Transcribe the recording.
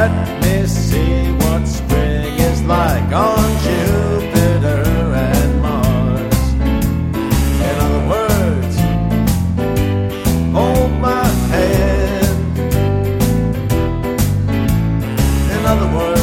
Let me see what spring is like on Jupiter and Mars. In other words, hold my hand. In other words,